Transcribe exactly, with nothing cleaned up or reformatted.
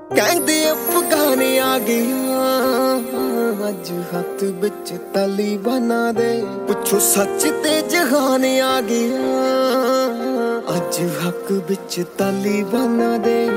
ਕਹਿੰਦੇ ਅਫਗਾਨ ਆ ਗਿਆ ਅੱਜ ਹੱਥ ਵਿੱਚ ਤਾਲੀਬਾਨਾਂ ਦੇ ਪੁੱਛੋ ਸੱਚ ਤੇ ਜਹਾਨ ਆ ਗਿਆ ਅੱਜ ਹੱਕ ਵਿੱਚ ਤਾਲੀਬਾਨਾਂ ਦੇ।